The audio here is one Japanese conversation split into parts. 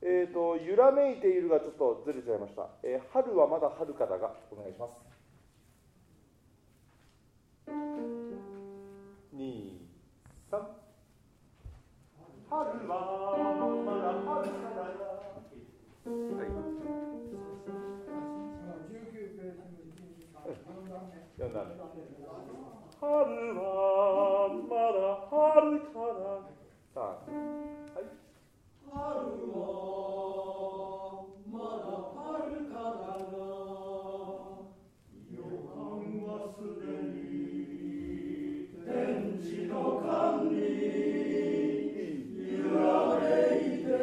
揺らめいているがちょっとずれちゃいました。春はまだ遥かだが、お願いします。2、3。春はまだ遥かだが。はい。4段目。春はまだ遥かだ。3。はい。 春はまだ遥かだが、予感はすでに天地の間に揺らめいて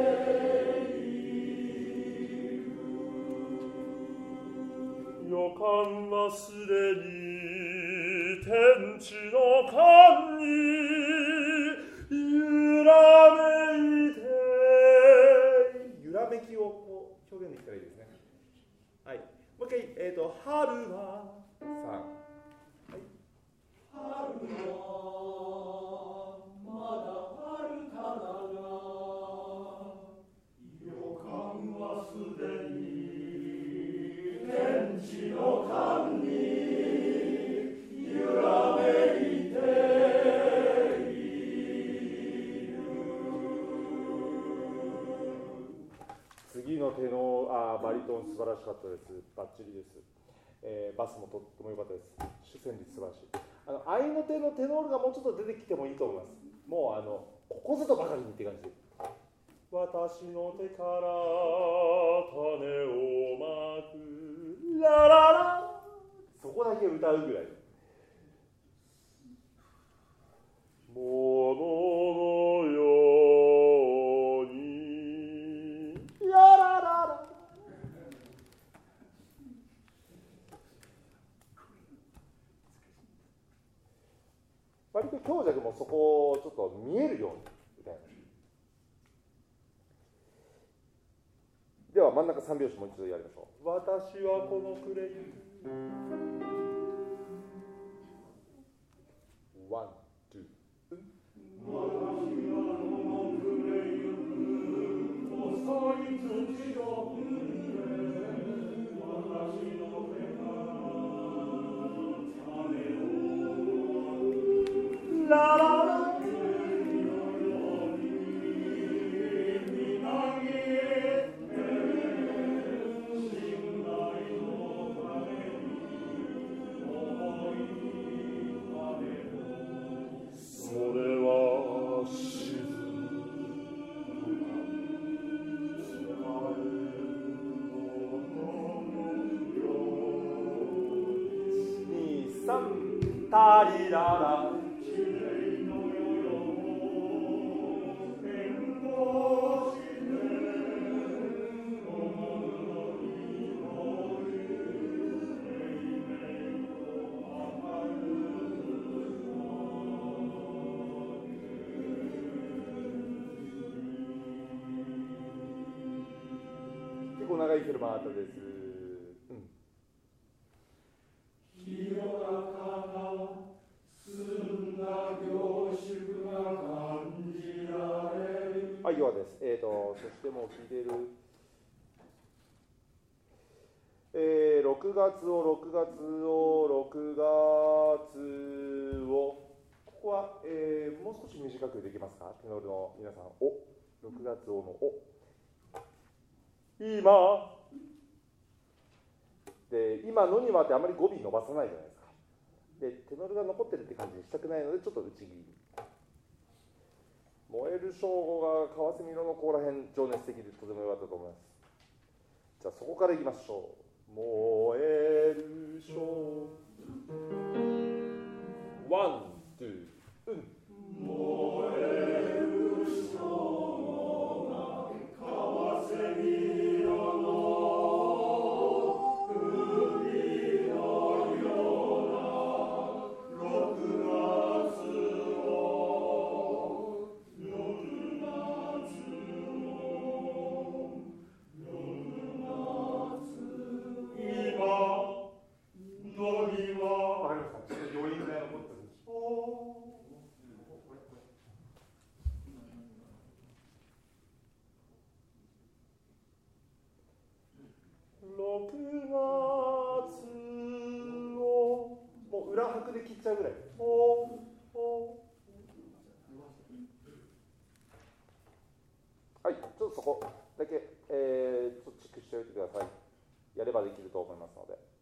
いる。 予感はすでに天地の間に揺らめいて。 揺らめきをこう表現できたらいいですね。はい。もう一回、春は3。はい。 春はまだ遥かだが、予感はすでに天地の間に揺らめいている。 次のテノバリトン素晴らしかったです。バッチリです。バスもとっても良かったです。主旋律素晴らしい。合いの手のテノールがもうちょっと出てきてもいいと思います。もうここぞとばかりにっていう感じで。私の手から種をまくラララ、そこだけ歌うぐらい。もののようにララララ。割と強弱もそこをちょっと見えるように歌います。では真ん中3拍子もう一度やりましょう。私はこの暮れゆく。ワン、ツー。 私はこの暮れゆく細い土を踏んで、私の手から種をラララ。タリララ。結構長いフェルマータです。はい、弱です。そしてもう聞いている。6月を、ここは、もう少し短くできますか？テノールの皆さん、6月をの今。で、今のにもあってあまり語尾伸ばさないじゃないですか。で、テノールが残ってるって感じにしたくないので、ちょっと内切り。燃える正午が川蝉色のここら辺、情熱的でとても良かったと思います。じゃあそこからいきましょう。燃える正午。ワン、ツー、 燃える正午が川蝉色の海のような6月をわかりました。ちょっと余韻が残ってる。 裏拍で切っちゃうぐらい。はい、ちょっとそこだけ、ちょっとチェックしておいてください。やればできると思いますので。